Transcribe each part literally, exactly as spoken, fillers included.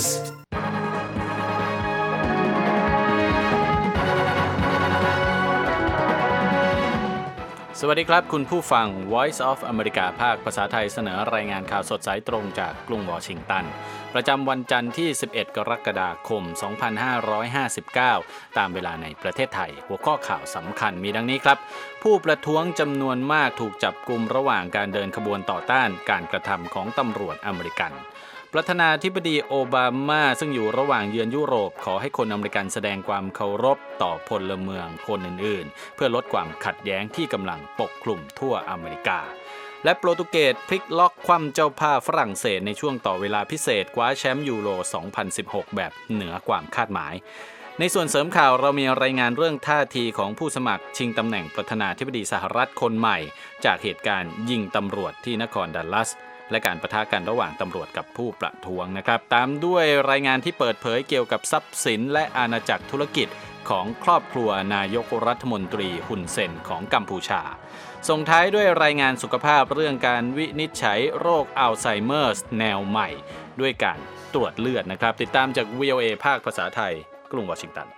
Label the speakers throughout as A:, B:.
A: Newsสวัสดีครับคุณผู้ฟัง Voice of America ภาคภาษาไทยเสนอรายงานข่าวสดสายตรงจากกรุงวอชิงตันประจำวันจันทร์ที่สิบเอ็ดกรกฎาคมสองพันห้าร้อยห้าสิบเก้าตามเวลาในประเทศไทยหัวข้อข่าวสำคัญมีดังนี้ครับผู้ประท้วงจำนวนมากถูกจับกุมระหว่างการเดินขบวนต่อต้านการกระทำของตำรวจอเมริกันประธานาธิบดีโอบามาซึ่งอยู่ระหว่างเยือนยุโรปขอให้คนอเมริกันแสดงความเคารพต่อพลเมืองคนอื่นๆเพื่อลดความขัดแย้งที่กำลังปกคลุมทั่วอเมริกาและโปรตุเกสพลิกล็อกคว่ำเจ้าภาพฝรั่งเศสในช่วงต่อเวลาพิเศษคว้าแชมป์ยูโรสองพันสิบหกแบบเหนือความคาดหมายในส่วนเสริมข่าวเรามีรายงานเรื่องท่าทีของผู้สมัครชิงตำแหน่งประธานาธิบดีสหรัฐคนใหม่จากเหตุการณ์ยิงตำรวจที่นครดัลลัสและการปะทะกันระหว่างตำรวจกับผู้ประท้วงนะครับตามด้วยรายงานที่เปิดเผยเกี่ยวกับทรัพย์สินและอาณาจักรธุรกิจของครอบครัวนายกรัฐมนตรีฮุนเซนของกัมพูชาส่งท้ายด้วยรายงานสุขภาพเรื่องการวินิจฉัยโรคอัลไซเมอร์สแนวใหม่ด้วยการตรวจเลือดนะครับติดตามจาก วี โอ เอ ภาคภาษาไทยกรุงวอชิงตัน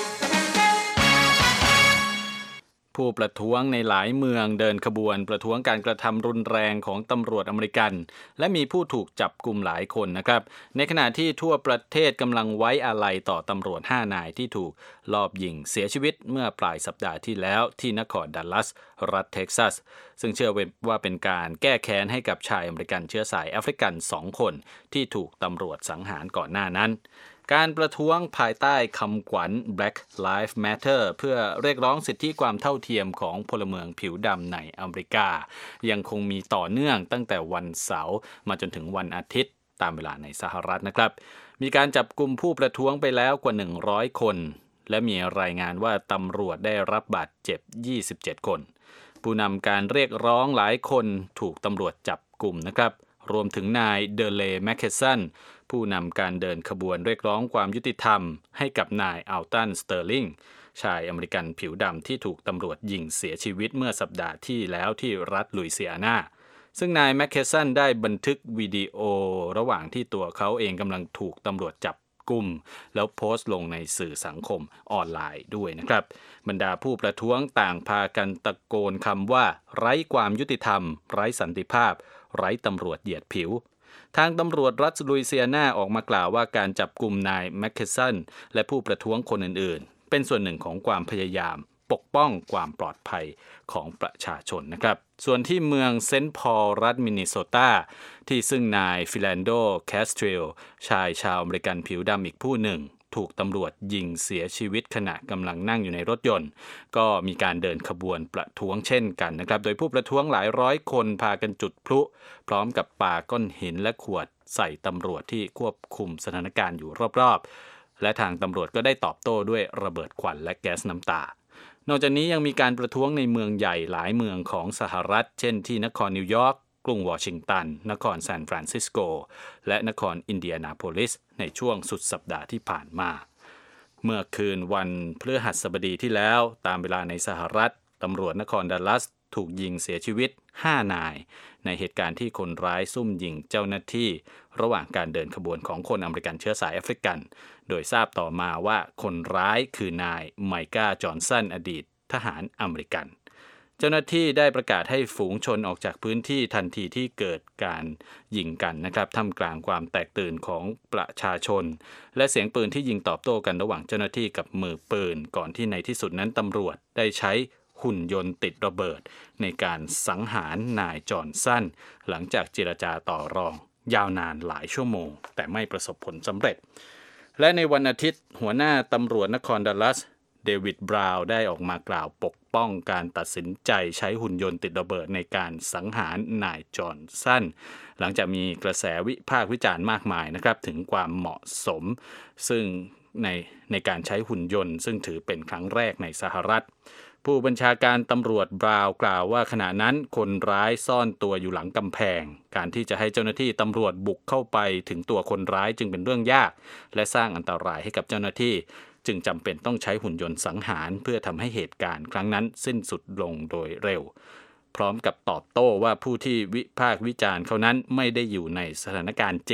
A: ผู้ประท้วงในหลายเมืองเดินขบวนประท้วงการกระทำรุนแรงของตำรวจอเมริกันและมีผู้ถูกจับกุมหลายคนนะครับในขณะที่ทั่วประเทศกำลังไว้อาลัยต่อตำรวจห้านายที่ถูกลอบยิงเสียชีวิตเมื่อปลายสัปดาห์ที่แล้วที่นครดัลลัสรัฐเท็กซัสซึ่งเชื่อว่าเป็นการแก้แค้นให้กับชายอเมริกันเชื้อสายแอฟริกันสองคนที่ถูกตำรวจสังหารก่อนหน้านั้นการประท้วงภายใต้คำขวัญ Black Lives Matter เพื่อเรียกร้องสิทธิความเท่าเทียมของพลเมืองผิวดำในอเมริกายังคงมีต่อเนื่องตั้งแต่วันเสาร์มาจนถึงวันอาทิตย์ตามเวลาในสหรัฐนะครับมีการจับกุมผู้ประท้วงไปแล้วกว่าหนึ่งร้อยคนและมีรายงานว่าตำรวจได้รับบาดเจ็บยี่สิบเจ็ดคนผู้นำการเรียกร้องหลายคนถูกตำรวจจับกุมนะครับรวมถึงนายเดเลย์แมคเคสันผู้นำการเดินขบวนเรียกร้องความยุติธรรมให้กับนายอัลตันสเตอร์ลิงชายอเมริกันผิวดำที่ถูกตำรวจยิงเสียชีวิตเมื่อสัปดาห์ที่แล้วที่รัฐลุยเซียนาซึ่งนายแมคเคสันได้บันทึกวิดีโอระหว่างที่ตัวเขาเองกำลังถูกตำรวจจับกุมแล้วโพสต์ลงในสื่อสังคมออนไลน์ด้วยนะครับบรรดาผู้ประท้วงต่างพากันตะโกนคำว่าไร้ความยุติธรรมไร้สันติภาพไร้ตำรวจเหยียดผิวทางตำรวจรัฐลุยเซียนาออกมากล่าวว่าการจับกุมนายแมคเคสันและผู้ประท้วงคนอื่นๆเป็นส่วนหนึ่งของความพยายามปกป้องความปลอดภัยของประชาชนนะครับส่วนที่เมืองเซนต์พอลรัฐมินนิโซตาที่ซึ่งนายฟิแลนโดแคสเทรลชายชาวอเมริกันผิวดำอีกผู้หนึ่งถูกตำรวจยิงเสียชีวิตขณะกำลังนั่งอยู่ในรถยนต์ก็มีการเดินขบวนประท้วงเช่นกันนะครับโดยผู้ประท้วงหลายร้อยคนพากันจุดพลุพร้อมกับปาก้อนหินและขวดใส่ตำรวจที่ควบคุมสถานการณ์อยู่รอบๆและทางตำรวจก็ได้ตอบโต้ด้วยระเบิดควันและแก๊สน้ำตานอกจากนี้ยังมีการประท้วงในเมืองใหญ่หลายเมืองของสหรัฐเช่นที่นครนิวยอร์กกรุงวอชิงตันนครซานฟรานซิสโกและนครอินเดียนาโพลิสในช่วงสุดสัปดาห์ที่ผ่านมาเมื่อคืนวันพฤหัสบดีที่แล้วตามเวลาในสหรัฐตำรวจนครดัลลัสถูกยิงเสียชีวิตห้านายในเหตุการณ์ที่คนร้ายซุ่มยิงเจ้าหน้าที่ระหว่างการเดินขบวนของคนอเมริกันเชื้อสายแอฟริกันโดยทราบต่อมาว่าคนร้ายคือนายไมก้าจอห์นสันอดีตทหารอเมริกันเจ้าหน้าที่ได้ประกาศให้ฝูงชนออกจากพื้นที่ทันทีที่เกิดการยิงกันนะครับท่ามกลางความแตกตื่นของประชาชนและเสียงปืนที่ยิงตอบโต้กันระหว่างเจ้าหน้าที่กับมือปืนก่อนที่ในที่สุดนั้นตำรวจได้ใช้หุ่นยนต์ติดระเบิดในการสังหารนายจอห์นสันหลังจากเจรจาต่อรองยาวนานหลายชั่วโมงแต่ไม่ประสบผลสำเร็จและในวันอาทิตย์หัวหน้าตำรวจนครดัลลัสเดวิดบราวน์ได้ออกมากล่าวปกป้องการตัดสินใจใช้หุ่นยนต์ติดระเบิดในการสังหารนายจอห์นสันหลังจากมีกระแสวิพากษ์วิจารณ์มากมายนะครับถึงความเหมาะสมซึ่งในในการใช้หุ่นยนต์ซึ่งถือเป็นครั้งแรกในสหรัฐผู้บัญชาการตำรวจบราวน์กล่าวว่าขณะนั้นคนร้ายซ่อนตัวอยู่หลังกำแพงการที่จะให้เจ้าหน้าที่ตำรวจบุกเข้าไปถึงตัวคนร้ายจึงเป็นเรื่องยากและสร้างอันตรายให้กับเจ้าหน้าที่จึงจำเป็นต้องใช้หุ่นยนต์สังหารเพื่อทำให้เหตุการณ์ครั้งนั้นสิ้นสุดลงโดยเร็วพร้อมกับตอบโต้ว่าผู้ที่วิพากษ์วิจารณ์เขานั้นไม่ได้อยู่ในสถานการณ์จริง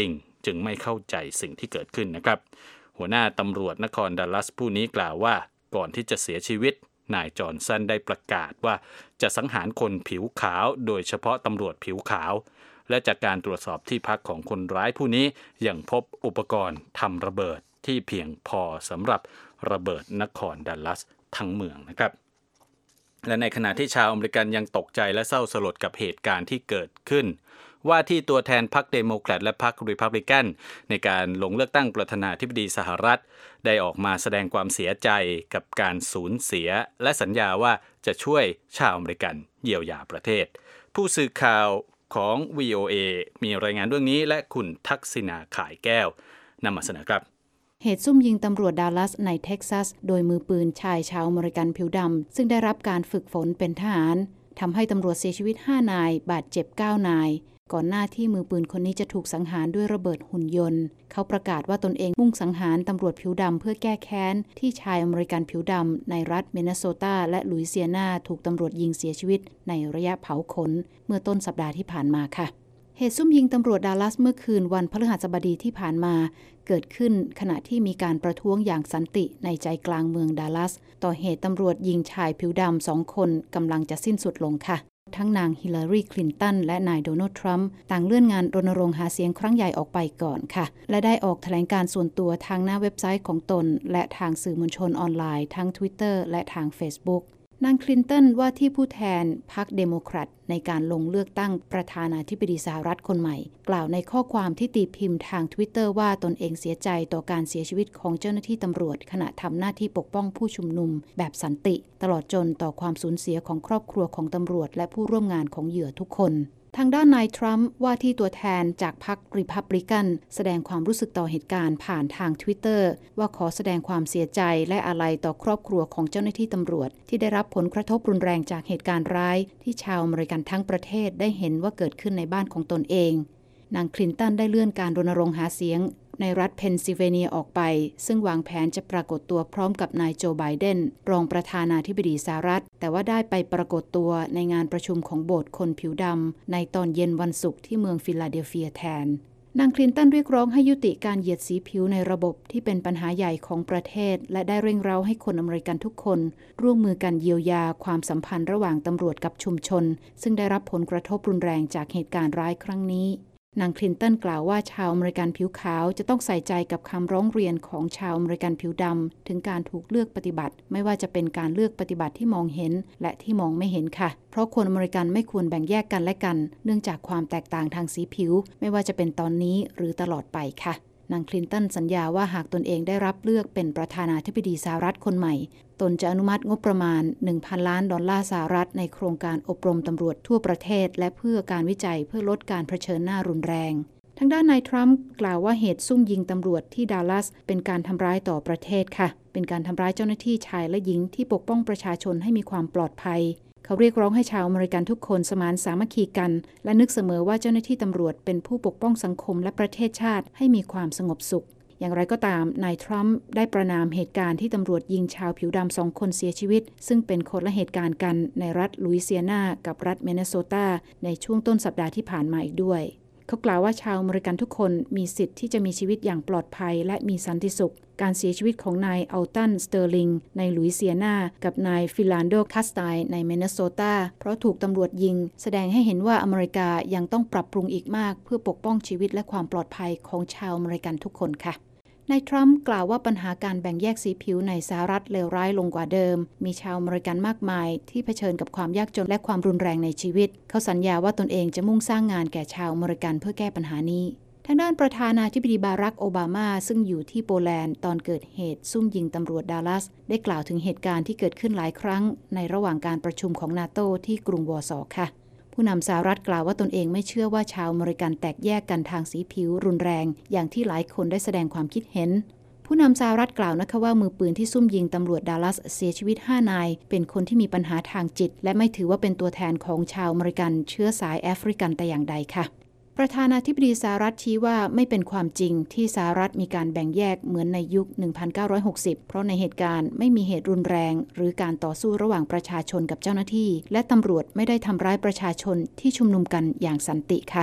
A: จึงไม่เข้าใจสิ่งที่เกิดขึ้นนะครับหัวหน้าตำรวจนครดัลลัสผู้นี้กล่าวว่าก่อนที่จะเสียชีวิตนายจอห์นสันได้ประกาศว่าจะสังหารคนผิวขาวโดยเฉพาะตำรวจผิวขาวและจากการตรวจสอบที่พักของคนร้ายผู้นี้ยังพบอุปกรณ์ทำระเบิดที่เพียงพอสำหรับระเบิดนครดัลลัสทั้งเมืองนะครับและในขณะที่ชาวอเมริกันยังตกใจและเศร้าสลดกับเหตุการณ์ที่เกิดขึ้นว่าที่ตัวแทนพรรคเดโมแครตและพรรครีพับลิกันในการลงเลือกตั้งประธานาธิบดีสหรัฐได้ออกมาแสดงความเสียใจกับการสูญเสียและสัญญาว่าจะช่วยชาวอเมริกันเยียวยาประเทศผู้สื่อข่าวของ วี โอ เอ มีรายงานเรื่องนี้และคุณทักษิณาข่ายแก้วนำมาเสนอครับ
B: เหตุซุ่มยิงตำรวจดัลลัสในเท็กซัสโดยมือปืนชายชาวอเมริกันผิวดำซึ่งได้รับการฝึกฝนเป็นทหารทำให้ตำรวจเสียชีวิตห้านายบาดเจ็บเก้านายก่อนหน้าที่มือปืนคนนี้จะถูกสังหารด้วยระเบิดหุ่นยนต์เขาประกาศว่าตนเองมุ่งสังหารตำรวจผิวดำเพื่อแก้แค้นที่ชายอเมริกันผิวดำในรัฐมินนิโซตาและลุยเซียนาถูกตำรวจยิงเสียชีวิตในระยะเผาขนเมื่อต้นสัปดาห์ที่ผ่านมาค่ะเหตุซุ่มยิงตำรวจดัลลัสเมื่อคืนวันพฤหัสบดีที่ผ่านมาเกิดขึ้นขณะที่มีการประท้วงอย่างสันติในใจกลางเมืองดัลลัสต่อเหตุตำรวจยิงชายผิวดำสองคนกำลังจะสิ้นสุดลงค่ะทั้งนางฮิลลารีคลินตันและนายโดนัลด์ทรัมป์ต่างเลื่อนงานรณรงค์หาเสียงครั้งใหญ่ออกไปก่อนค่ะและได้ออกแถลงการส่วนตัวทางหน้าเว็บไซต์ของตนและทางสื่อมวลชนออนไลน์ทั้ง Twitter และทาง Facebookนางคลินตันว่าที่ผู้แทนพรรคเดโมแครตในการลงเลือกตั้งประธานาธิบดีสหรัฐคนใหม่กล่าวในข้อความที่ตีพิมพ์ทาง Twitter ว่าตนเองเสียใจต่อการเสียชีวิตของเจ้าหน้าที่ตำรวจขณะทำหน้าที่ปกป้องผู้ชุมนุมแบบสันติตลอดจนต่อความสูญเสียของครอบครัวของตำรวจและผู้ร่วมงานของเหยื่อทุกคนทางด้านนายทรัมป์ว่าที่ตัวแทนจากพรรครีพับลิกันแสดงความรู้สึกต่อเหตุการณ์ผ่านทาง Twitter ว่าขอแสดงความเสียใจและอาลัยต่อครอบครัวของเจ้าหน้าที่ตำรวจที่ได้รับผลกระทบรุนแรงจากเหตุการณ์ร้ายที่ชาวอเมริกันทั้งประเทศได้เห็นว่าเกิดขึ้นในบ้านของตนเองนางคลินตันได้เลื่อนการรณรงค์หาเสียงในรัฐเพนซิลเวเนียออกไปซึ่งวางแผนจะปรากฏตัวพร้อมกับนายโจไบเดนรองประธานาธิบดีสหรัฐแต่ว่าได้ไปปรากฏตัวในงานประชุมของโบสถ์คนผิวดำในตอนเย็นวันศุกร์ที่เมืองฟิลาเดลเฟียแทนนางคลินตันเรียกร้องให้ยุติการเหยียดสีผิวในระบบที่เป็นปัญหาใหญ่ของประเทศและได้เร่งเร้าให้คนอเมริกันทุกคนร่วมมือกันเยียวยาความสัมพันธ์ระหว่างตำรวจกับชุมชนซึ่งได้รับผลกระทบรุนแรงจากเหตุการณ์ร้ายครั้งนี้นางคลินตันกล่าวว่าชาวอเมริกันผิวขาวจะต้องใส่ใจกับคำร้องเรียนของชาวอเมริกันผิวดำถึงการถูกเลือกปฏิบัติไม่ว่าจะเป็นการเลือกปฏิบัติที่มองเห็นและที่มองไม่เห็นค่ะเพราะคนอเมริกันไม่ควรแบ่งแยกกันและกันเนื่องจากความแตกต่างทางสีผิวไม่ว่าจะเป็นตอนนี้หรือตลอดไปค่ะนางคลินตันสัญญาว่าหากตนเองได้รับเลือกเป็นประธานาธิบดีสหรัฐคนใหม่ตนจะอนุมัติงบประมาณ หนึ่งพัน ล้านดอลลาร์สหรัฐในโครงการอบรมตำรวจทั่วประเทศและเพื่อการวิจัยเพื่อลดการเผชิญหน้ารุนแรงทางด้านนายทรัมป์กล่าวว่าเหตุซุ่มยิงตำรวจที่ดัลลัสเป็นการทำร้ายต่อประเทศค่ะเป็นการทำร้ายเจ้าหน้าที่ชายและหญิงที่ปกป้องประชาชนให้มีความปลอดภัยเขาเรียกร้องให้ชาวอเมริกันทุกคนสมานสามัคคีกันและนึกเสมอว่าเจ้าหน้าที่ตำรวจเป็นผู้ปกป้องสังคมและประเทศชาติให้มีความสงบสุขอย่างไรก็ตามนายทรัมป์ได้ประณามเหตุการณ์ที่ตำรวจยิงชาวผิวดำสองคนเสียชีวิตซึ่งเป็นคนละเหตุการณ์กันในรัฐลุยเซียนากับรัฐมินนิโซตาในช่วงต้นสัปดาห์ที่ผ่านมาอีกด้วยเขากล่าวว่าชาวอเมริกันทุกคนมีสิทธิ์ที่จะมีชีวิตอย่างปลอดภัยและมีสันติสุขการเสียชีวิตของนายอัลตันสเตอร์ลิงในลุยเซียนากับนายฟิลันโดคัสไตน์ในมินนิโซตาเพราะถูกตำรวจยิงแสดงให้เห็นว่าอเมริกายังต้องปรับปรุงอีกมากเพื่อปกป้องชีวิตและความปลอดภัยของชาวอเมริกันทุกคนค่ะนายทรัมป์กล่าวว่าปัญหาการแบ่งแยกสีผิวในสหรัฐเลวร้ายลงกว่าเดิมมีชาวอเมริกันมากมายที่เผชิญกับความยากจนและความรุนแรงในชีวิตเขาสัญญาว่าตนเองจะมุ่งสร้างงานแก่ชาวอเมริกันเพื่อแก้ปัญหานี้ทางด้านประธานาธิบดีบารักโอบามาซึ่งอยู่ที่โปแลนด์ตอนเกิดเหตุซุ่มยิงตำรวจดัลลัสได้กล่าวถึงเหตุการณ์ที่เกิดขึ้นหลายครั้งในระหว่างการประชุมของนาโตที่กรุงวอร์ซอค่ะผู้นำสหรัฐกล่าวว่าตนเองไม่เชื่อว่าชาวอเมริกันแตกแยกกันทางสีผิวรุนแรงอย่างที่หลายคนได้แสดงความคิดเห็นผู้นำสหรัฐกล่าวนะคะว่ามือปืนที่ซุ่มยิงตำรวจดัลลัสเสียชีวิตห้านายเป็นคนที่มีปัญหาทางจิตและไม่ถือว่าเป็นตัวแทนของชาวอเมริกันเชื้อสายแอฟริกันแต่อย่างใดค่ะประธานาธิบดีสหรัฐชี้ว่าไม่เป็นความจริงที่สหรัฐมีการแบ่งแยกเหมือนในยุค หนึ่งพันเก้าร้อยหกสิบ เพราะในเหตุการณ์ไม่มีเหตุรุนแรงหรือการต่อสู้ระหว่างประชาชนกับเจ้าหน้าที่และตำรวจไม่ได้ทำร้ายประชาชนที่ชุมนุมกันอย่างสันติค่ะผู้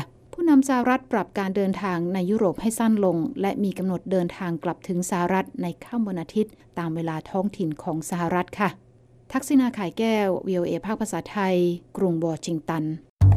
B: ผู้นำสหรัฐปรับการเดินทางในยุโรปให้สั้นลงและมีกำหนดเดินทางกลับถึงสหรัฐในค่ำวันอาทิตย์ตามเวลาท้องถิ่นของสหรัฐค่ะทักษิณา ข่ายแก้ว วี โอ เอ ภาคภาษาไทยกรุงวอชิงตัน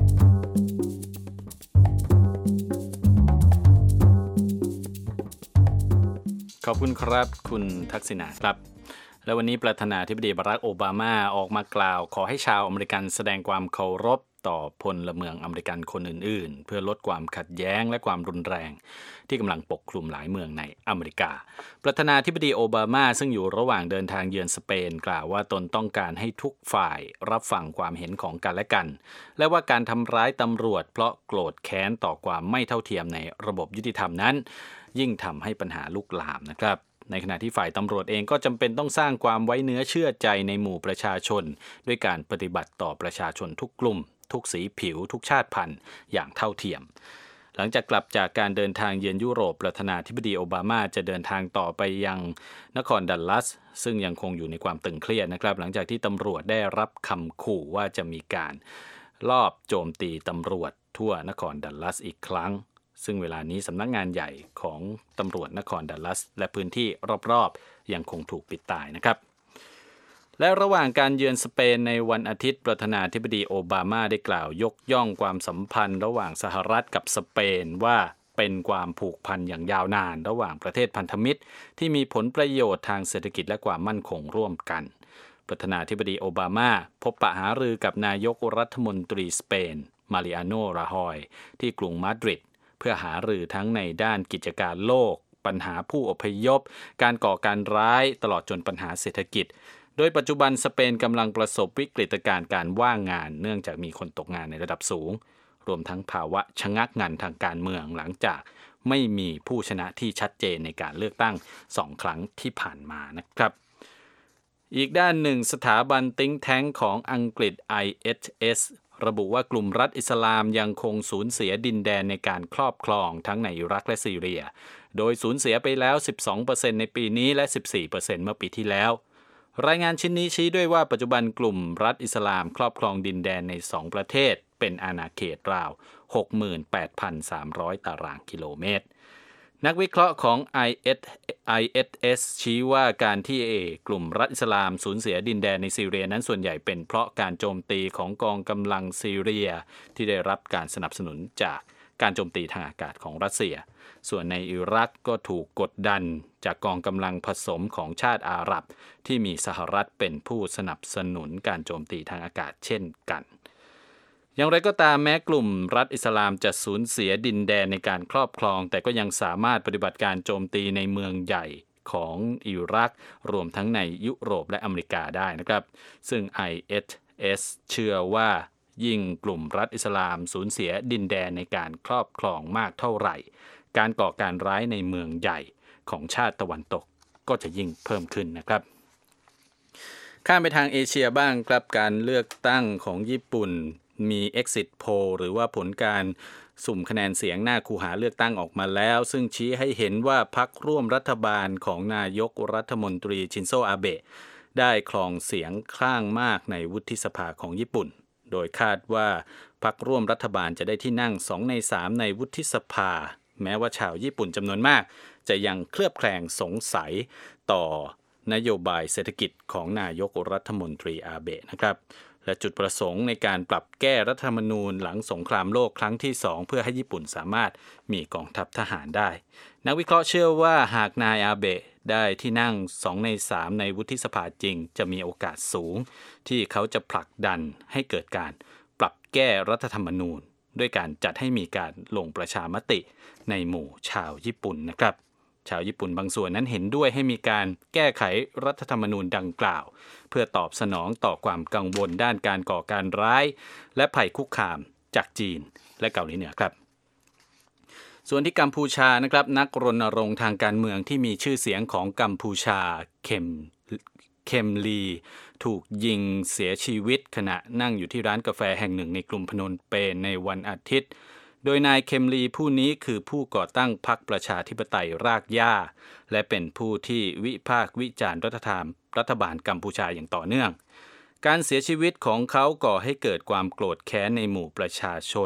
A: ขอบคุณครับคุณทักษิณาครับและวันนี้ประธานาธิบดีบารักโอบามาออกมากล่าวขอให้ชาวอเมริกันแสดงความเคารพต่อพลเมืองอเมริกันคนอื่นๆเพื่อลดความขัดแย้งและความรุนแรงที่กำลังปกคลุมหลายเมืองในอเมริกาประธานาธิบดีโอบามาซึ่งอยู่ระหว่างเดินทางเยือนสเปนกล่าวว่าตนต้องการให้ทุกฝ่ายรับฟังความเห็นของกันและกันและว่าการทำร้ายตำรวจเพราะโกรธแค้นต่อความไม่เท่าเทียมในระบบยุติธรรมนั้นยิ่งทำให้ปัญหาลุกลามนะครับในขณะที่ฝ่ายตำรวจเองก็จำเป็นต้องสร้างความไว้เนื้อเชื่อใจในหมู่ประชาชนด้วยการปฏิบัติต่อประชาชนทุกกลุ่มทุกสีผิวทุกชาติพันธุ์อย่างเท่าเทียมหลังจากกลับจากการเดินทางเยือนยุโรปประธานาธิบดีโอบามาจะเดินทางต่อไปยังนครดัลลัสซึ่งยังคงอยู่ในความตึงเครียดนะครับหลังจากที่ตำรวจได้รับคำขู่ว่าจะมีการลอบโจมตีตำรวจทั่วนครดัลลัสอีกครั้งซึ่งเวลานี้สำนักงานใหญ่ของตำรวจนครดัลลัสและพื้นที่รอบๆยังคงถูกปิดตายนะครับและระหว่างการเยือนสเปนในวันอาทิตย์ประธานาธิบดีโอบามาได้กล่าวยกย่องความสัมพันธ์ระหว่างสหรัฐกับสเปนว่าเป็นความผูกพันอย่างยาวนานระหว่างประเทศพันธมิตรที่มีผลประโยชน์ทางเศรษฐกิจและความมั่นคงร่วมกันประธานาธิบดีโอบามาพบปะหารือกับนายกรัฐมนตรีสเปนมาริอาโน ราฮอยที่กรุงมาดริดเพื่อหารือทั้งในด้านกิจการโลกปัญหาผู้อพยพการก่อการร้ายตลอดจนปัญหาเศรษฐกิจโดยปัจจุบันสเปนกำลังประสบวิกฤตการณ์การว่างงานเนื่องจากมีคนตกงานในระดับสูงรวมทั้งภาวะชะงักงันทางการเมืองหลังจากไม่มีผู้ชนะที่ชัดเจนในการเลือกตั้งสองครั้งที่ผ่านมานะครับอีกด้านหนึ่งสถาบัน Think Tank ของอังกฤษ ไอ เอช เอสระบุว่ากลุ่มรัฐอิสลามยังคงสูญเสียดินแดนในการครอบครองทั้งในอิรักและซีเรียโดยสูญเสียไปแล้ว สิบสองเปอร์เซ็นต์ ในปีนี้และ สิบสี่เปอร์เซ็นต์ เมื่อปีที่แล้วรายงานชิ้นนี้ชี้ด้วยว่าปัจจุบันกลุ่มรัฐอิสลามครอบครองดินแดนในสองประเทศเป็นอาณาเขตราว หกหมื่นแปดพันสามร้อย ตารางกิโลเมตรนักวิเคราะห์ของ ไอ เอช เอส ชี้ว่าการที่กลุ่มรัฐอิสลามสูญเสียดินแดนในซีเรียนั้นส่วนใหญ่เป็นเพราะการโจมตีของกองกำลังซีเรียที่ได้รับการสนับสนุนจากการโจมตีทางอากาศของรัสเซียส่วนในอิรักก็ถูกกดดันจากกองกำลังผสมของชาติอาหรับที่มีสหรัฐเป็นผู้สนับสนุนการโจมตีทางอากาศเช่นกันอย่างไรก็ตามแม้กลุ่มรัฐอิสลามจะสูญเสียดินแดนในการครอบครองแต่ก็ยังสามารถปฏิบัติการโจมตีในเมืองใหญ่ของอิรักรวมทั้งในยุโรปและอเมริกาได้นะครับซึ่ง ไอ เอช เอส เชื่อว่ายิ่งกลุ่มรัฐอิสลามสูญเสียดินแดนในการครอบครองมากเท่าไหร่การก่อการร้ายในเมืองใหญ่ของชาติตะวันตกก็จะยิ่งเพิ่มขึ้นนะครับข้ามไปทางเอเชียบ้างครับการเลือกตั้งของญี่ปุ่นมี Exit Poll หรือว่าผลการสุ่มคะแนนเสียงหน้าคูหาเลือกตั้งออกมาแล้วซึ่งชี้ให้เห็นว่าพรรคร่วมรัฐบาลของนายกรัฐมนตรีชินโซอาเบะได้ครองเสียงข้างมากในวุฒิสภาของญี่ปุ่นโดยคาดว่าพรรคร่วมรัฐบาลจะได้ที่นั่งสองในสามในวุฒิสภาแม้ว่าชาวญี่ปุ่นจำนวนมากจะยังเคลือบแคลงสงสัยต่อนโยบายเศรษฐกิจของนายกรัฐมนตรีอาเบะนะครับและจุดประสงค์ในการปรับแก้รัฐธรรมนูญหลังสงครามโลกครั้งที่สองเพื่อให้ญี่ปุ่นสามารถมีกองทัพทหารได้นักวิเคราะห์เชื่อว่าหากนายอาเบะได้ที่นั่งสองในสามในวุฒิสภาจริงจะมีโอกาสสูงที่เขาจะผลักดันให้เกิดการปรับแก้รัฐธรรมนูญด้วยการจัดให้มีการลงประชามติในหมู่ชาวญี่ปุ่นนะครับชาวญี่ปุ่นบางส่วนนั้นเห็นด้วยให้มีการแก้ไขรัฐธรรมนูญดังกล่าวเพื่อตอบสนองต่อความกังวลด้านการก่อการร้ายและภัยคุกคามจากจีนและเกาหลีเหนือครับส่วนที่กัมพูชานะครับนักรณรงค์ทางการเมืองที่มีชื่อเสียงของกัมพูชาเคมเคมลีถูกยิงเสียชีวิตขณะนั่งอยู่ที่ร้านกาแฟแห่งหนึ่งในกรุงพนมเปญในวันอาทิตย์โดยนายเคมลีผู้นี้คือผู้ก่อตั้งพรรคประชาธิปไตยรากหญ้าและเป็นผู้ที่วิพากษ์วิจารณ์รัฐธรรมรัฐบาลกัมพูชาอย่างต่อเนื่องการเสียชีวิตของเขาก่อให้เกิดความโกรธแค้นในหมู่ประชาชน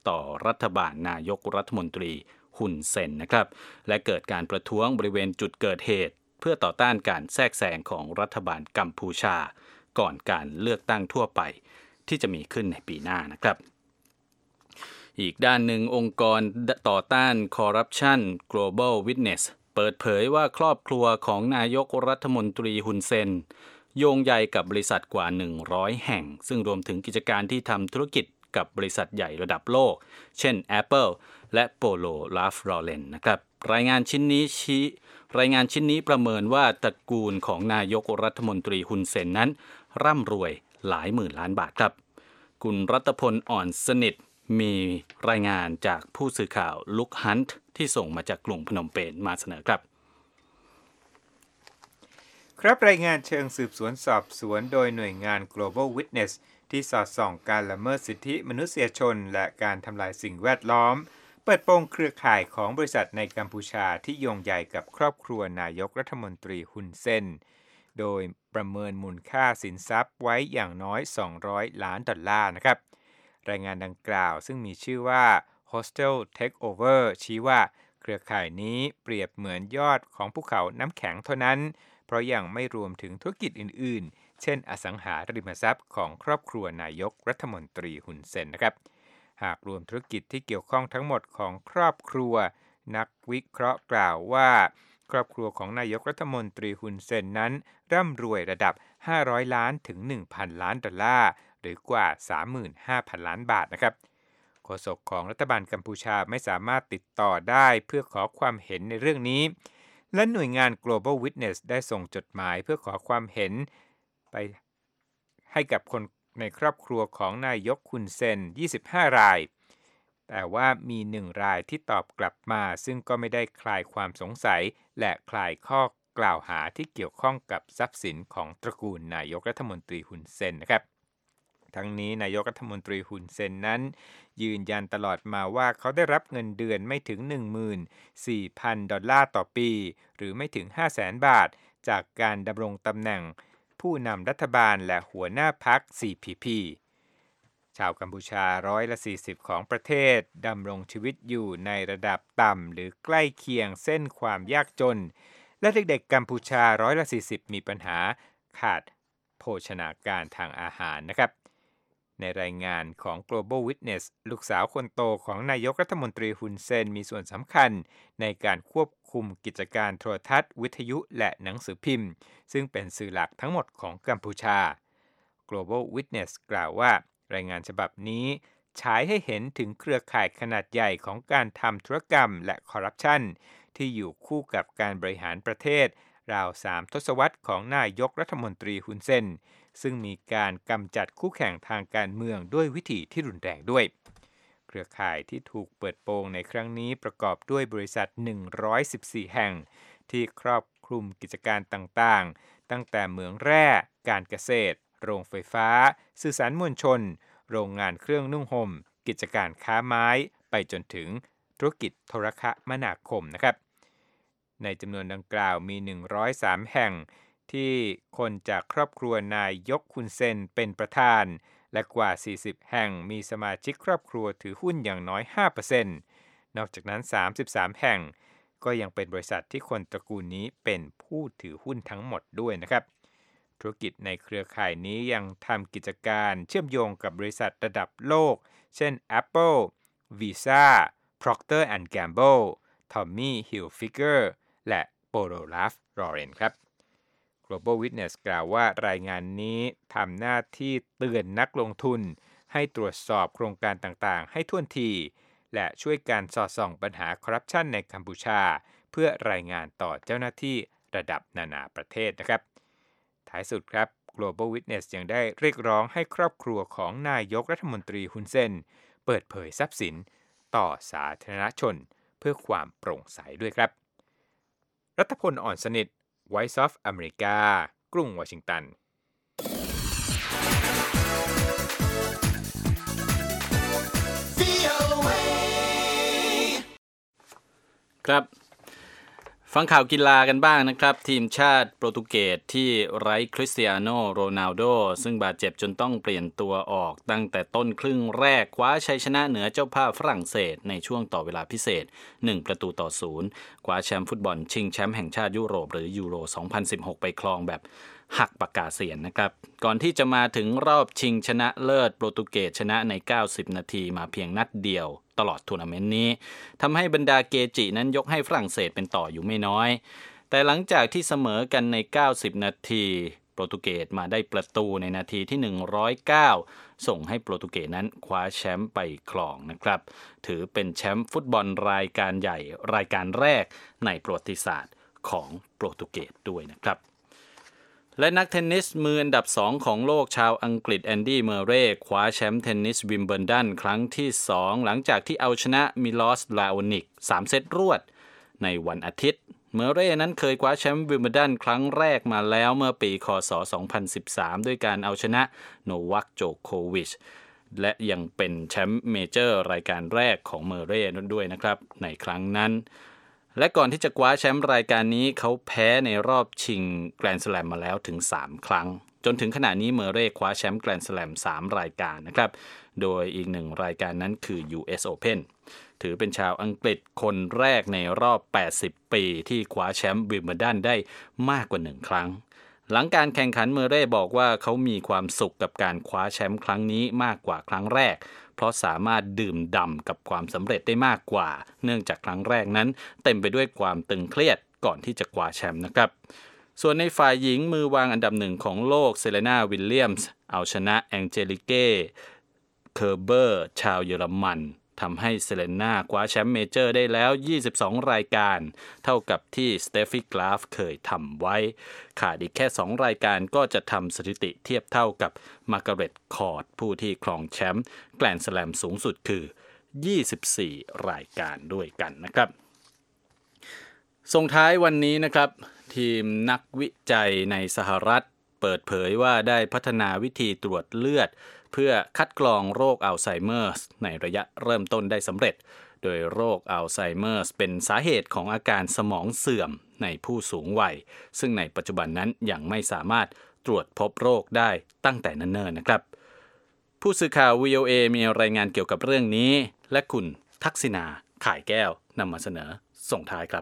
A: ต่อรัฐบาลนายกรัฐมนตรีฮุนเซนนะครับและเกิดการประท้วงบริเวณจุดเกิดเหตุเพื่อต่อต้านการแทรกแซงของรัฐบาลกัมพูชาก่อนการเลือกตั้งทั่วไปที่จะมีขึ้นในปีหน้านะครับอีกด้านหนึ่งองค์กรต่อต้านคอร์รัปชัน Global Witness เปิดเผยว่าครอบครัวของนายกรัฐมนตรีฮุนเซนโยงใยกับบริษัทกว่าหนึ่งร้อยแห่งซึ่งรวมถึงกิจการที่ทำธุรกิจกับบริษัทใหญ่ระดับโลกเช่น Apple และ Polo Ralph Lauren นะครับรายงานชิ้นนี้ชี้รายงานชิ้นนี้ประเมินว่าตระกูลของนายกรัฐมนตรีฮุนเซนนั้นร่ำรวยหลายหมื่นล้านบาทครับคุณรัตพลอ่อนสนิทมีรายงานจากผู้สื่อข่าวลุคฮันต์ที่ส่งมาจากกรุงพนมเปญมาเสนอครับ
C: ครับรายงานเชิงสืบสวนสอบสวนโดยหน่วยงาน Global Witness ที่สอดส่องการละเมิดสิทธิมนุษยชนและการทำลายสิ่งแวดล้อมเปิดโปงเครือข่ายของบริษัทในกัมพูชาที่โยงใยกับครอบครัวนายกรัฐมนตรีฮุนเซนโดยประเมินมูลค่าสินทรัพย์ไว้อย่างน้อยสองร้อยล้านดอลลาร์นะครับรายงานดังกล่าวซึ่งมีชื่อว่า Hostel Takeover ชี้ว่าเครือข่ายนี้เปรียบเหมือนยอดของภูเขาน้ำแข็งเท่านั้นเพราะยังไม่รวมถึงธุรกิจอื่นๆเช่นอสังหาริมทรัพย์ของครอบครัวนายกรัฐมนตรีฮุนเซนนะครับหากรวมธุรกิจที่เกี่ยวข้องทั้งหมดของครอบครัวนักวิเคราะห์กล่าวว่าครอบครัวของนายกรัฐมนตรีฮุนเซนนั้นร่ำรวยระดับห้าร้อยล้านถึง หนึ่งพัน ล้านดอลลาร์หรือกว่า สามหมื่นห้าพัน ล้านบาทนะครับโฆษกของรัฐบาลกัมพูชาไม่สามารถติดต่อได้เพื่อขอความเห็นในเรื่องนี้และหน่วยงาน Global Witness ได้ส่งจดหมายเพื่อขอความเห็นไปให้กับคนในครอบครัวของนายกฮุนเซนยี่สิบห้ารายแต่ว่ามีหนึ่งรายที่ตอบกลับมาซึ่งก็ไม่ได้คลายความสงสัยและคลายข้อกล่าวหาที่เกี่ยวข้องกับทรัพย์สินของตระกูลนายกรัฐมนตรีฮุนเซนนะครับทั้งนี้นายกรัฐมนตรีฮุนเซนนั้นยืนยันตลอดมาว่าเขาได้รับเงินเดือนไม่ถึง หนึ่งหมื่นสี่พัน ดอลลาร์ต่อปีหรือไม่ถึง ห้าแสน บาทจากการดำรงตำแหน่งผู้นำรัฐบาลและหัวหน้าพรรค ซี พี พี ชาวกัมพูชาร้อยละสี่สิบของประเทศดำรงชีวิตอยู่ในระดับต่ำหรือใกล้เคียงเส้นความยากจนและเด็กๆกัมพูชาร้อยละสี่สิบมีปัญหาขาดโภชนาการทางอาหารนะครับในรายงานของ Global Witness ลูกสาวคนโตของนายกรัฐมนตรีฮุนเซนมีส่วนสำคัญในการควบคุมกิจการโทรทัศน์วิทยุและหนังสือพิมพ์ซึ่งเป็นสื่อหลักทั้งหมดของกัมพูชา Global Witness กล่าวว่ารายงานฉบับนี้ฉายให้เห็นถึงเครือข่ายขนาดใหญ่ของการทำธุรกรรมและคอร์รัปชันที่อยู่คู่กับการบริหารประเทศราวสามทศวรรษของนายกรัฐมนตรีฮุนเซนซึ่งมีการกำจัดคู่แข่งทางการเมืองด้วยวิธีที่รุนแรงด้วยเครือข่ายที่ถูกเปิดโปงในครั้งนี้ประกอบด้วยบริษัทหนึ่งร้อยสิบสี่แห่งที่ครอบคลุมกิจการต่างๆตั้งแต่เหมืองแร่การเกษตรโรงไฟฟ้าสื่อสารมวลชนโรงงานเครื่องนุ่งห่มกิจการค้าไม้ไปจนถึงธุรกิจโทรคมนาคมนะครับในจำนวนดังกล่าวมีหนึ่งร้อยสามแห่งที่คนจากครอบครัวนายกฮุนเซนเป็นประธานและกว่าสี่สิบแห่งมีสมาชิกครอบครัวถือหุ้นอย่างน้อย ห้าเปอร์เซ็นต์ นอกจากนั้นสามสิบสามแห่งก็ยังเป็นบริษัทที่คนตระกูลนี้เป็นผู้ถือหุ้นทั้งหมดด้วยนะครับธุรกิจในเครือข่ายนี้ยังทำกิจการเชื่อมโยงกับบริษัทระดับโลกเช่น Apple, Visa, Procter แอนด์ Gamble, Tommy Hilfiger และ Polo Ralph Lauren ครับ Global Witness กล่าวว่ารายงานนี้ทำหน้าที่เตือนนักลงทุนให้ตรวจสอบโครงการต่างๆให้ท่วนทีและช่วยการสอดส่องปัญหาคอร์รัปชันในกัมพูชาเพื่อรายงานต่อเจ้าหน้าที่ระดับนานาประเทศนะครับท้ายสุดครับ Global Witness ยังได้เรียกร้องให้ครอบครัวของนายกรัฐมนตรีฮุนเซนเปิดเผยทรัพย์สินต่อสาธารณชนเพื่อความโปร่งใสด้วยครับรัฐพลอ่อนสนิท Voice of America กรุงวอชิงตัน
A: ครับฟังข่าวกีฬากันบ้างนะครับทีมชาติโปรตุเกสที่ไร้คริสเตียโนโรนัลโดซึ่งบาดเจ็บจนต้องเปลี่ยนตัวออกตั้งแต่ต้นครึ่งแรกคว้าชัยชนะเหนือเจ้าภาพฝรั่งเศสในช่วงต่อเวลาพิเศษหนึ่งประตูต่อศูนย์คว้าแชมป์ฟุตบอลชิงแชมป์แห่งชาติยุโรปหรือยูโรสองพันสิบหกไปครองแบบหักปากกาเซียนนะครับก่อนที่จะมาถึงรอบชิงชนะเลิศโปรตุเกสชนะในเก้าสิบนาทีมาเพียงนัดเดียวตลอดทัวร์นาเมนต์นี้ทำให้บรรดาเกจินั้นยกให้ฝรั่งเศสเป็นต่ออยู่ไม่น้อยแต่หลังจากที่เสมอกันในเก้าสิบนาทีโปรตุเกสมาได้ประตูในนาทีที่หนึ่งร้อยเก้าส่งให้โปรตุเกสนั้นคว้าแชมป์ไปครองนะครับถือเป็นแชมป์ฟุตบอลรายการใหญ่รายการแรกในประวัติศาสตร์ของโปรตุเกสด้วยนะครับและนักเทนนิสมืออันดับสองของโลกชาวอังกฤษแอนดี้เมอร์เรย์คว้าแชมป์เทนนิสวิมเบิลดันครั้งที่สองหลังจากที่เอาชนะมิลอสลาโอนิกสามเซตรวดในวันอาทิตย์เมอร์เรย์นั้นเคยคว้าแชมป์วิมเบิลดันครั้งแรกมาแล้วเมื่อปีค.ศ. สองพันสิบสามด้วยการเอาชนะโนวัคโจโควิชและยังเป็นแชมป์เมเจอร์รายการแรกของเมอร์เรย์ด้วยนะครับในครั้งนั้นและก่อนที่จะคว้าแชมป์รายการนี้เขาแพ้ในรอบชิงแกรนด์สแลมมาแล้วถึงสามครั้งจนถึงขณะนี้เมอร์เรย์คว้าแชมป์แกรนด์สแลมสามรายการนะครับโดยอีกหนึ่งรายการนั้นคือ ยู เอส Open ถือเป็นชาวอังกฤษคนแรกในรอบแปดสิบปีที่คว้าแชมป์วิมเบิลดันได้มากกว่าหนึ่งครั้งหลังการแข่งขันเมอร์เรย์บอกว่าเขามีความสุขกับการคว้าแชมป์ครั้งนี้มากกว่าครั้งแรกเพราะสามารถดื่มด่ำกับความสำเร็จได้มากกว่าเนื่องจากครั้งแรกนั้นเต็มไปด้วยความตึงเครียดก่อนที่จะคว้าแชมป์นะครับส่วนในฝ่ายหญิงมือวางอันดับหนึ่งของโลกเซเลนาวิลเลียมส์เอาชนะแองเจลิเก้เคอร์เบอร์ชาวเยอรมันทำให้เซเลน่าคว้าแชมป์เมเจอร์ได้แล้วยี่สิบสองรายการเท่ากับที่สเตฟฟี่กราฟเคยทำไว้ขาดอีกแค่สองรายการก็จะทำสถิติเทียบเท่ากับมาร์กาเร็ตคอร์ดผู้ที่ครองแชมป์แกรนด์สแลมสูงสุดคือยี่สิบสี่รายการด้วยกันนะครับส่งท้ายวันนี้นะครับทีมนักวิจัยในสหรัฐเปิดเผยว่าได้พัฒนาวิธีตรวจเลือดเพื่อคัดกรองโรคอัลไซเมอร์สในระยะเริ่มต้นได้สำเร็จโดยโรคอัลไซเมอร์สเป็นสาเหตุของอาการสมองเสื่อมในผู้สูงวัยซึ่งในปัจจุบันนั้นยังไม่สามารถตรวจพบโรคได้ตั้งแต่เนิ่นๆนะครับผู้สื่อข่าว วี โอ เอ มีรายงานเกี่ยวกับเรื่องนี้และคุณทักษิณาข่ายแก้วนำมาเสนอส่งท้ายครับ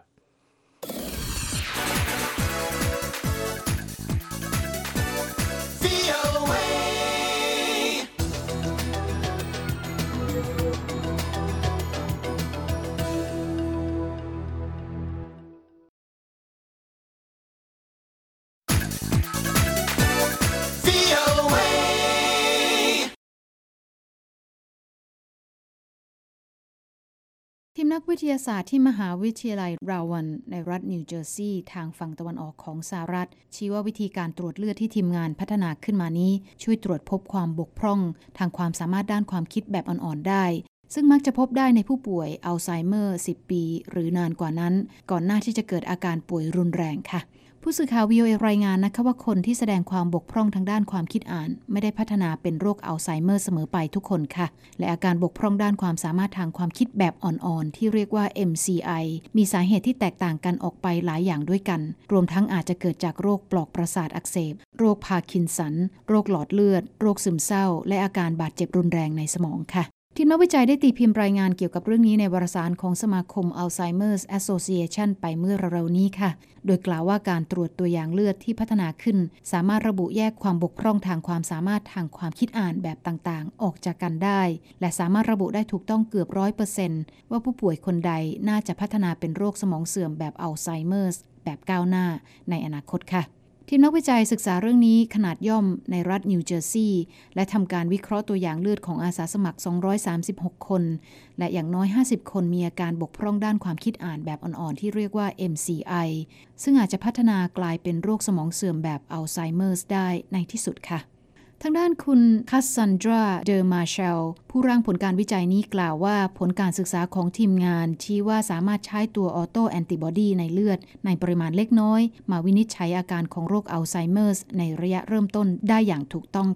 B: ทีมนักวิทยาศาสตร์ที่มหาวิทยาลัยราวันในรัฐนิวเจอร์ซีย์ทางฝั่งตะวันออกของสหรัฐชี้ว่าวิธีการตรวจเลือดที่ทีมงานพัฒนาขึ้นมานี้ช่วยตรวจพบความบกพร่องทางความสามารถด้านความคิดแบบอ่อนๆได้ซึ่งมักจะพบได้ในผู้ป่วยอัลไซเมอร์สิบปีหรือนานกว่านั้นก่อนหน้าที่จะเกิดอาการป่วยรุนแรงค่ะผู้สื่อข่าว วี โอ เอ รายงานนะคะว่าคนที่แสดงความบกพร่องทางด้านความคิดอ่านไม่ได้พัฒนาเป็นโรคอัลไซเมอร์เสมอไปทุกคนค่ะและอาการบกพร่องด้านความสามารถทางความคิดแบบอ่อนๆที่เรียกว่า เอ็ม ซี ไอ มีสาเหตุที่แตกต่างกันออกไปหลายอย่างด้วยกันรวมทั้งอาจจะเกิดจากโรคปลอกประสาทอักเสบโรคพาร์กินสันโรคหลอดเลือดโรคซึมเศร้าและอาการบาดเจ็บรุนแรงในสมองค่ะทีมนักวิจัยได้ตีพิมพ์รายงานเกี่ยวกับเรื่องนี้ในวารสารของสมาคม Alzheimer's Association ไปเมื่อเร็วๆนี้ค่ะโดยกล่าวว่าการตรวจตัวอย่างเลือดที่พัฒนาขึ้นสามารถระบุแยกความบกพร่องทางความสามารถทางความคิดอ่านแบบต่างๆออกจากกันได้และสามารถระบุได้ถูกต้องเกือบ ร้อยเปอร์เซ็นต์ ว่าผู้ป่วยคนใดน่าจะพัฒนาเป็นโรคสมองเสื่อมแบบอัลไซเมอร์สแบบก้าวหน้าในอนาคตค่ะทีมนักวิจัยศึกษาเรื่องนี้ขนาดย่อมในรัฐนิวเจอร์ซีย์และทำการวิเคราะห์ตัวอย่างเลือดของอาสาสมัครสองร้อยสามสิบหกคนและอย่างน้อยห้าสิบคนมีอาการบกพร่องด้านความคิดอ่านแบบอ่อนๆที่เรียกว่า เอ็ม ซี ไอ ซึ่งอาจจะพัฒนากลายเป็นโรคสมองเสื่อมแบบอัลไซเมอร์สได้ในที่สุดค่ะทางด้านคุณคัสซันดรา เดอมาเชลผู้ร่างผลการวิจัยนี้กล่าวว่าผลการศึกษาของทีมงานชี้ว่าสามารถใช้ตัวออโตแอนติบอดีในเลือดในปริมาณเล็กน้อยมาวินิจฉัยอาการของโรคอัลไซเมอร์สในระยะเริ่มต้นได้อย่างถูกต้องค่ะ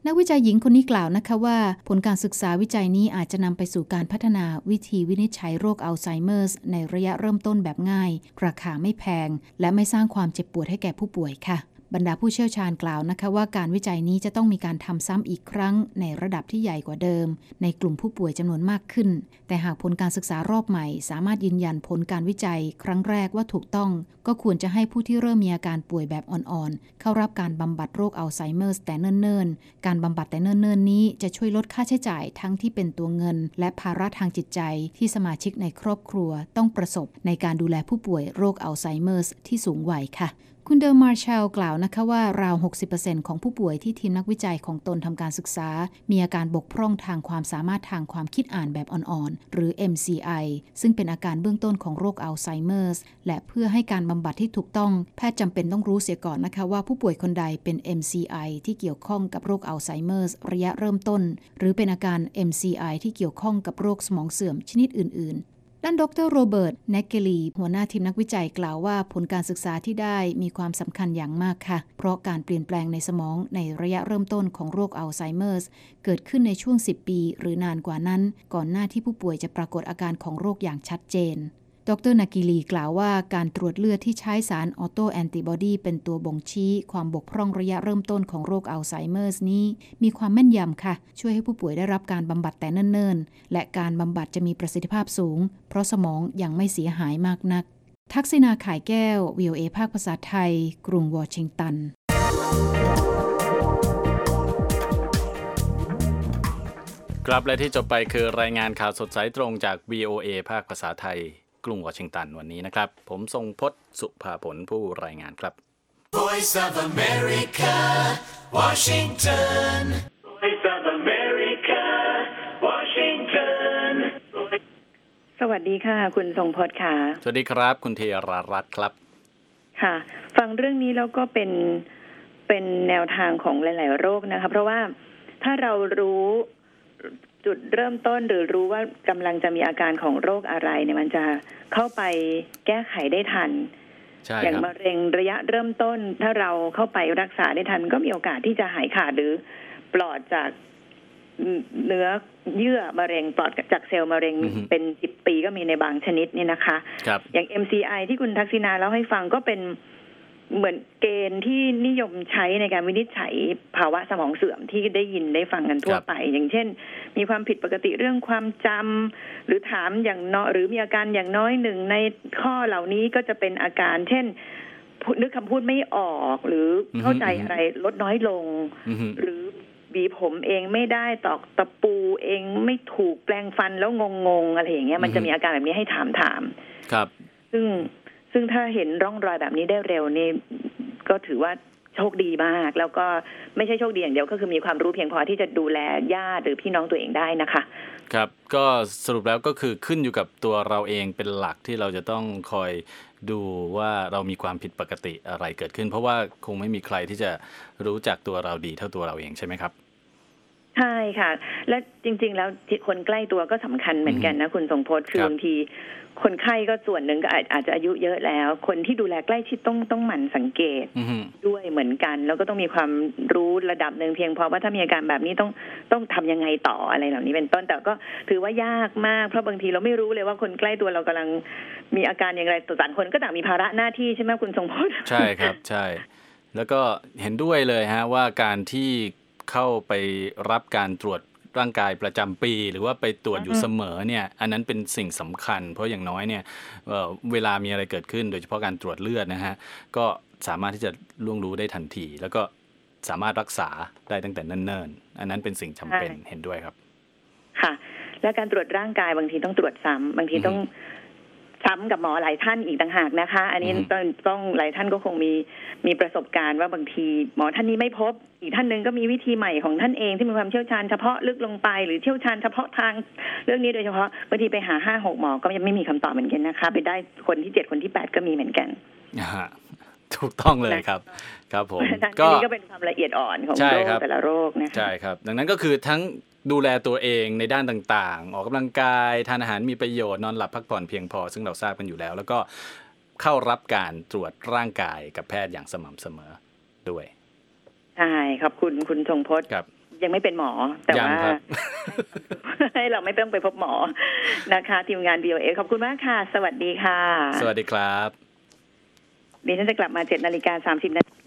B: นักวิจัยหญิงคนนี้กล่าวนะคะว่าผลการศึกษาวิจัยนี้อาจจะนำไปสู่การพัฒนาวิธีวินิจฉัยโรคอัลไซเมอร์สในระยะเริ่มต้นแบบง่ายราคาไม่แพงและไม่สร้างความเจ็บปวดให้แก่ผู้ป่วยค่ะบรรดาผู้เชี่ยวชาญกล่าวนะคะว่าการวิจัยนี้จะต้องมีการทำซ้ำอีกครั้งในระดับที่ใหญ่กว่าเดิมในกลุ่มผู้ป่วยจำนวนมากขึ้นแต่หากผลการศึกษารอบใหม่สามารถยืนยันผลการวิจัยครั้งแรกว่าถูกต้องก็ควรจะให้ผู้ที่เริ่มมีอาการป่วยแบบอ่อนๆเข้ารับการบำบัดโรคอัลไซเมอร์สแต่เนิ่นๆการบำบัดแต่เนิ่นๆนี้จะช่วยลดค่าใช้จ่ายทั้งที่เป็นตัวเงินและภาระทางจิตใจที่สมาชิกในครอบครัวต้องประสบในการดูแลผู้ป่วยโรคอัลไซเมอร์สที่สูงวัยค่ะคุณเดอร์มาร์แชลกล่าวนะคะว่าราว หกสิบเปอร์เซ็นต์ ของผู้ป่วยที่ทีมนักวิจัยของตนทำการศึกษามีอาการบกพร่องทางความสามารถทางความคิดอ่านแบบอ่อนๆหรือ เอ็ม ซี ไอ ซึ่งเป็นอาการเบื้องต้นของโรคอัลไซเมอร์สและเพื่อให้การบำบัดที่ถูกต้องแพทย์จำเป็นต้องรู้เสียก่อนนะคะว่าผู้ป่วยคนใดเป็น เอ็ม ซี ไอ ที่เกี่ยวข้องกับโรคอัลไซเมอร์สระยะเริ่มต้นหรือเป็นอาการ เอ็ม ซี ไอ ที่เกี่ยวข้องกับโรคสมองเสื่อมชนิดอื่นๆด้านดรโรเบิร์ต แนกเกลีหัวหน้าทีมนักวิจัยกล่าวว่าผลการศึกษาที่ได้มีความสำคัญอย่างมากค่ะเพราะการเปลี่ยนแปลงในสมองในระยะเริ่มต้นของโรคอัลไซเมอร์สเกิดขึ้นในช่วงสิบปีหรือนานกว่านั้นก่อนหน้าที่ผู้ป่วยจะปรากฏอาการของโรคอย่างชัดเจนดรนากิลีกล่าวว่าการตรวจเลือดที่ใช้สารออโตแอนติบอดีเป็นตัวบ่งชี้ความบกพร่องระยะเริ่มต้นของโรคอัลไซเมอร์สนี้มีความแม่นยำค่ะช่วยให้ผู้ป่วยได้รับการบำบัดแต่เนิ่นๆและการบำบัดจะมีประสิทธิภาพสูงเพราะสมองยังไม่เสียหายมากนักทักษิณาข่ายแก้ว วี โอ เอ ภาคภาษาไทยกรุงวอชิงตัน
A: ครับและที่จบไปคือรายงานข่าวสดสายตรงจาก วี โอ เอ ภาคภาษาไทยกรุงวอชิงตันวันนี้นะครับผมทรงพจน์สุภาผลผู้รายงานครับ
D: Voice of America Washington Voice of America Washington
E: สวัสดีค่ะคุณทรงพจน์ค่ะ
A: สวัสดีครับคุณธีรรัตน์ครับ
E: ค่ะฟังเรื่องนี้แล้วก็เป็นเป็นแนวทางของหลายๆโรคนะคะเพราะว่าถ้าเรารู้จุดเริ่มต้นหรือรู้ว่ากำลังจะมีอาการของโรคอะไรเนี่ยมันจะเข้าไปแก้ไขได้ทันอย่างมะเร็งระยะเริ่มต้นถ้าเราเข้าไปรักษาได้ทันก็มีโอกาสที่จะหายขาดหรือปลอดจากเนื้อเยื่อมะเร็งปลอดจากเซลล์มะเร็งเป็นสิบปีก็มีในบางชนิดนี่นะคะอย่าง เอ็ม ซี ไอ ที่คุณทักษิณาเล่าให้ฟังก็เป็นเหมือนเกณฑ์ที่นิยมใช้ในการวินิจฉัยภาวะสมองเสื่อมที่ได้ยินได้ฟังกันทั่วไปอย่างเช่นมีความผิดปกติเรื่องความจำหรือถามอย่างน้อยหรือมีอาการอย่างน้อยหนึ่งในข้อเหล่านี้ก็จะเป็นอาการเช่นนึกคำพูดไม่ออกหรือเข้าใจอะไรลดน้อยลงหรือหวีผมเองไม่ได้ตอกตะปูเองไม่ถูกแปลงฟันแล้วงงๆอะไรอย่างเงี้ยมันจะมีอาการแบบนี้ให้ถามถาม
A: ครับ
E: ซึ่งซึ่งถ้าเห็นร่องรอยแบบนี้ได้เร็วนี่ก็ถือว่าโชคดีมากแล้วก็ไม่ใช่โชคดีอย่างเดียวก็คือมีความรู้เพียงพอที่จะดูแลญาติหรือพี่น้องตัวเองได้นะคะ
A: ครับก็สรุปแล้วก็คือขึ้นอยู่กับตัวเราเองเป็นหลักที่เราจะต้องคอยดูว่าเรามีความผิดปกติอะไรเกิดขึ้นเพราะว่าคงไม่มีใครที่จะรู้จักตัวเราดีเท่าตัวเราเองใช่ไหมครับ
E: ใช่ค่ะและจริงๆแล้วคนใกล้ตัวก็สำคัญเหมือนกันนะคุณทรงพจน์คือบางทีคนไข้ก็ส่วนหนึ่งก็อาจจะอายุเยอะแล้วคนที่ดูแลใกล้ชิดต้องต้องหมั่นสังเกตด้วยเหมือนกันแล้วก็ต้องมีความรู้ระดับนึงเพียงพอว่าถ้ามีอาการแบบนี้ต้องต้องทำยังไงต่ออะไรเหล่านี้เป็นต้นแต่ก็ถือว่ายากมากเพราะบางทีเราไม่รู้เลยว่าคนใกล้ตัวเรากำลังมีอาการอย่างไรต่างคนก็ต่างมีภาระหน้าที่ใช่ไหมคุณทรงพจน์
A: ใช่ครับใช่แล้วก็เห็นด้วยเลยฮะว่าการที่เข้าไปรับการตรวจร่างกายประจำปีหรือว่าไปตรวจอยู่เสมอเนี่ยอันนั้นเป็นสิ่งสำคัญเพราะอย่างน้อยเนี่ย เอ่อ เวลามีอะไรเกิดขึ้นโดยเฉพาะการตรวจเลือดนะฮะก็สามารถที่จะล่วงรู้ได้ทันทีแล้วก็สามารถรักษาได้ตั้งแต่เนิ่นๆอันนั้นเป็นสิ่งจำเป็นเห็นด้วยครับ
E: ค่ะและการตรวจร่างกายบางทีต้องตรวจซ้ำบางทีต้องซ้ำกับหมอหลายท่านอีกต่างหากนะคะอันนี้ต้องต้องหลายท่านก็คงมีมีประสบการณ์ว่าบางทีหมอท่านนี้ไม่พบอีกท่านนึงก็มีวิธีใหม่ของท่านเองที่มีความเชี่ยวชาญเฉพาะลึกลงไปหรือเชี่ยวชาญเฉพาะทางเรื่องนี้โดยเฉพาะบางทีไปหา ห้าหก หมอก็ยังไม่มีคำตอบเหมือนกันนะคะไปได้คนที่เจ็ดคนที่แปดก็มีเหมือนกัน
A: ถูกต้องเลยครับครับผม
E: ก็นี่ก็เป็นความละเอียดอ่อนของโรคแต่ละโรคนะคะ
A: ใช่ครับดังนั้นก็คือทั้งดูแลตัวเองในด้านต่างๆออกกำลังกายทานอาหารมีประโยชน์นอนหลับพักผ่อนเพียงพอซึ่งเราทราบกันอยู่แล้วแล้วก็เข้ารับการตรวจร่างกายกับแพทย์อย่างสม่ำเสมอด้วย
E: ใช่ขอบคุณคุณทรงพจน์ยังไม่เป็นหมอแต่ว่าให้เราไม่ต้องไปพบหมอนะคะทีมงาน วี โอ เอ ขอบคุณมากค่ะสวัสดีค่ะ
A: สวัสดีครับ
E: ดิฉันจะกลับมา เจ็ดนาฬิกาสามสิบนาที